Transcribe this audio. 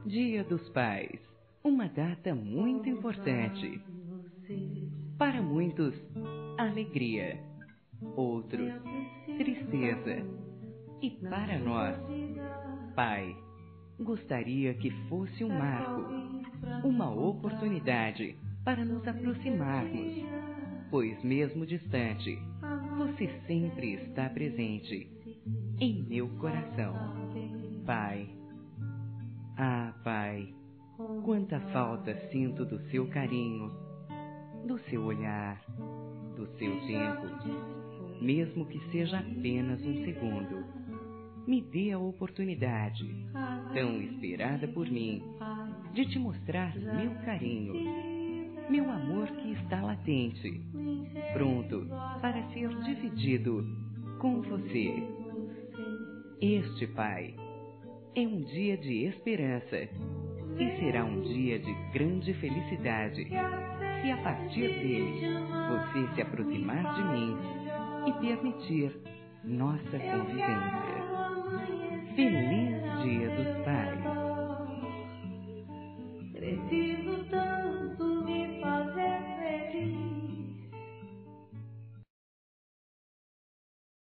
Dia dos Pais, uma data muito importante. Para muitos, alegria, outros, tristeza. E para nós, Pai, gostaria que fosse um marco, uma oportunidade para nos aproximarmos, pois mesmo distante, você sempre está presente em meu coração. Pai, ah, Pai, quanta falta sinto do seu carinho, do seu olhar, do seu tempo, mesmo que seja apenas um segundo. Me dê a oportunidade, tão esperada por mim, de te mostrar meu carinho, meu amor que está latente, pronto para ser dividido com você. Este, Pai, é um dia de esperança e será um dia de grande felicidade se a partir dele você se aproximar de mim e permitir nossa convivência. Feliz Dia dos Pais!